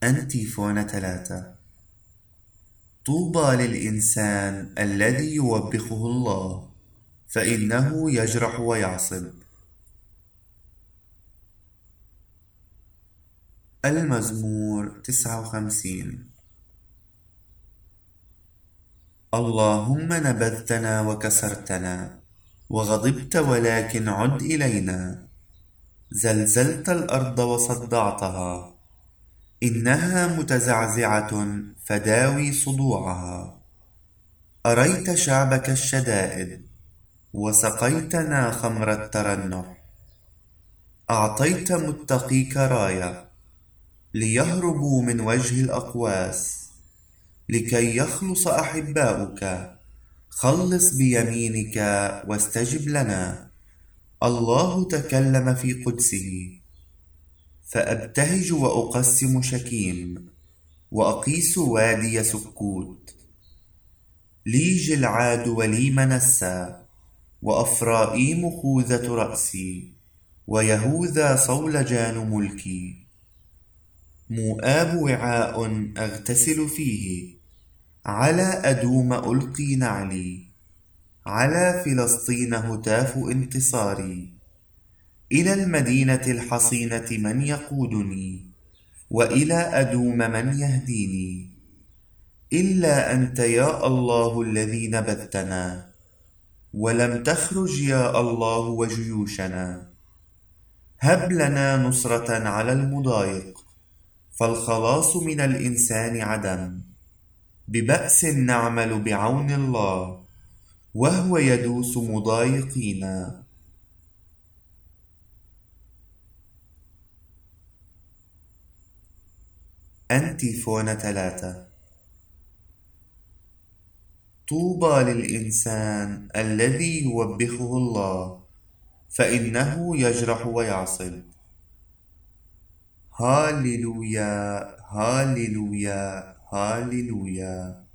أنتيفون 3. طوبى للإنسان الذي يوبخه الله، فإنه يجرح ويعصب. المزمور 59. اللهم نبذتنا وكسرتنا، وغضبت ولكن عد إلينا. زلزلت الأرض وصدعتها، إنها متزعزعة فداوي صدوعها. أريت شعبك الشدائد، وسقيتنا خمر الترنح. أعطيت متقيك راية، ليهربوا من وجه الأقواس. لكي يخلص أحباؤك، خلص بيمينك واستجب لنا. الله تكلم في قدسه، فأبتهج وأقسم شكيم، وأقيس وادي سكوت. لي جلعاد ولي منسى، وأفرائيم خوذة رأسي، ويهوذا صولجان ملكي. مؤاب وعاء أغتسل فيه، على أدوم ألقي نعلي. على فلسطين هتاف انتصاري. إلى المدينة الحصينة من يقودني، وإلى أدوم من يهديني. إلا أنت يا الله الذي نبذتنا، ولم تخرج يا الله وجيوشنا. هب لنا نصرة على المضايق، فالخلاص من الإنسان عدم. ببأس نعمل بعون الله، وهو يدوس مضايقينا. أنتيفون 3. طوبى للإنسان الذي يوبخه الله، فإنه يجرح ويعصب. هاليلويا هاليلويا هاليلويا.